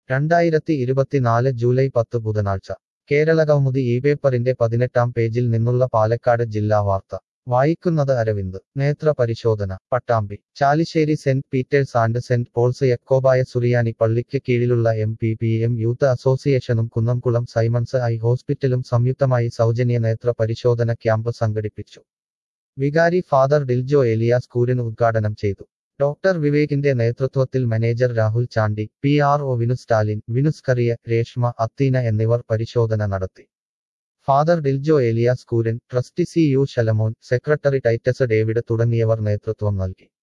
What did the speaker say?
2024 July 10 ബുധനാഴ്ച കേരളകൗമുദി പേപ്പറിന്റെ 18-ാം പേജിൽ നിന്നുള്ള പാലക്കാട് ജില്ലാ വാർത്ത വായിക്കുന്നത് അരവിന്ദ്. നേത്ര പരിശോധന. Pattambi. Chalissery saint Peter's and saint Paul's Yakobaya Suriyani പള്ളിക്ക് കീഴിലുള്ള MPPM യൂത്ത് അസോസിയേഷനും കുന്നംകുളം സൈമൺസ് ഐ ഹോസ്പിറ്റലും സംയുക്തമായി സൗജന്യ നേത്ര പരിശോധന ക്യാമ്പ് സംഘടിപ്പിച്ചു. വികാരി ഫാദർ ഡിൽജോ ഏലിയാസ് കൂരൻ ഉദ്ഘാടനം ചെയ്തു. ഡോക്ടർ വിവേകിന്റെ നേതൃത്വത്തിൽ മാനേജർ രാഹുൽ ചാണ്ടി, PRO വിനു സ്റ്റാലിൻ, വിനുസ് കറിയ, രേഷ്മ, അത്തീന എന്നിവർ പരിശോധന നടത്തി. Father Diljo Elias Kooran, trustee CU Shalamon, secretary Titus David തുടങ്ങിയവർ നേതൃത്വം നൽകി.